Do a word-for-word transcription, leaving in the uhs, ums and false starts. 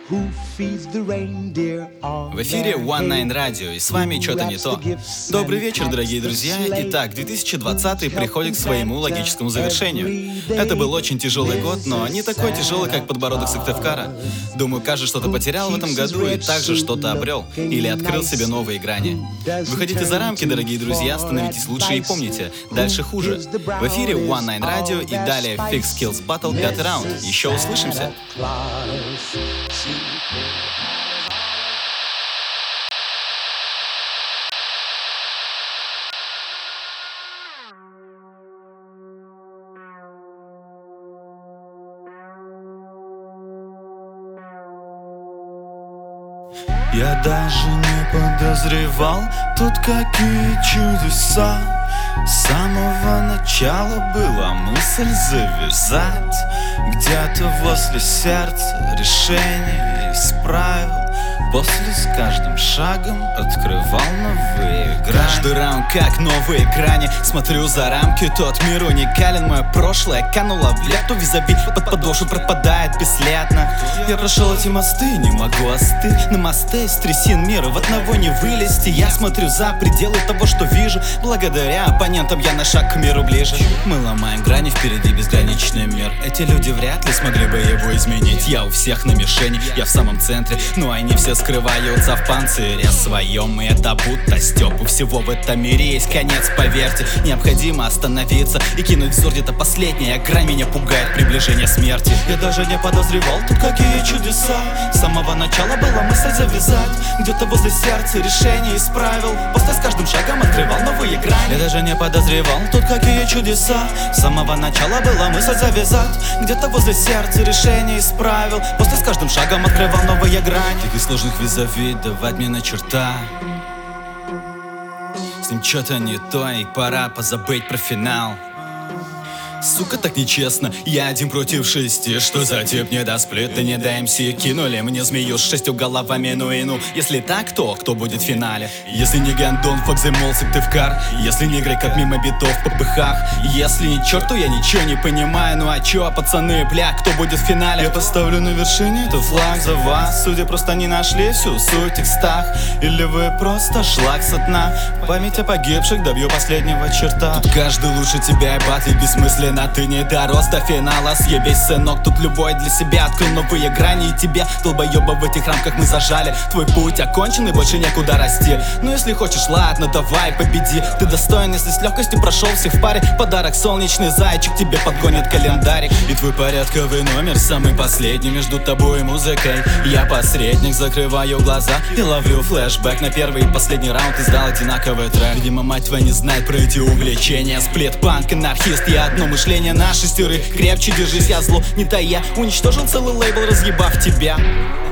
В эфире One Nine Radio, и с вами «Чё-то не то». Добрый вечер, дорогие друзья. Итак, две тысячи двадцатый приходит к своему логическому завершению. Это был очень тяжелый год, но не такой тяжелый, как подбородок Сыктывкара. Думаю, каждый что-то потерял в этом году и также что-то обрел или открыл себе новые грани. Выходите за рамки, дорогие друзья, становитесь лучше и помните, дальше хуже. В эфире One Nine Radio и далее Fix Skills Battle пятый раунд. Еще услышимся. Я даже не подозревал, тут какие чудеса. С самого начала была мысль завязать. Где-то возле сердца решение исправил. После с каждым шагом открывал новые грани. Каждый раунд как новые грани. Смотрю за рамки, тот мир уникален. Мое прошлое кануло в лету. Визави под подошву пропадает бесследно. Я прошел эти мосты, не могу остыть. На мосты из трясин мира в одного не вылезти. Я смотрю за пределы того, что вижу. Благодаря оппонентам я на шаг к миру ближе. Мы ломаем грани, впереди безграничный мир. Эти люди вряд ли смогли бы его изменить. Я у всех на мишени, я в самом центре. Но они все скрываются в панцире своем. И это будто стёб. У всего в этом мире есть конец, поверьте. Необходимо остановиться и кинуть взор, где-то последняя грань. Меня пугает приближение смерти. Я даже не подозревал, тут какие чудеса. С самого начала была мысль завязать. Где-то возле сердца решение исправил. После с каждым шагом открывал новые грани. Я даже не подозревал, тут какие чудеса. С самого начала была мысль завязать. Где-то возле сердца решение исправил. После с каждым шагом открывал новые грани. Таких сложных визави давать мне на черта. С ним что-то не то, и пора позабыть про финал. Сука, так нечестно, я один против шести. Что за тип, не до сплита, не до МС. Кинули мне змею с шестью головами, ну и ну. Если так, то кто будет в финале? Если не Гандон, Фокземол, Сыктывкар. Если не играй как мимо битов в ППХ. Если не черт, то я ничего не понимаю. Ну а чё, пацаны, бля, кто будет в финале? Я поставлю на вершине этот флаг за вас. Судя просто не нашли всю суть в текстах. Или вы просто шлак со дна. Память о погибших добью последнего черта. Тут каждый лучше тебя, и батли бессмысленно. А ты не дорос до финала, съебись, сынок. Тут любой для себя открыл новые грани. И тебя, долбоеба, в этих рамках мы зажали. Твой путь окончен и больше некуда расти. Но если хочешь, ладно, давай, победи. Ты достоин, если с легкостью прошел всех в паре. Подарок солнечный зайчик тебе подгонит календарик. И твой порядковый номер самый последний между тобой и музыкой. Я посредник, закрываю глаза и ловлю флешбэк на первый и последний раунд. Ты сдал одинаковый трек. Видимо, мать твоя не знает про эти увлечения. Сплит, панк, анархист, я одно мышление на шестерых. Крепче держись, я зло не тая. Уничтожил целый лейбл, разъебав тебя.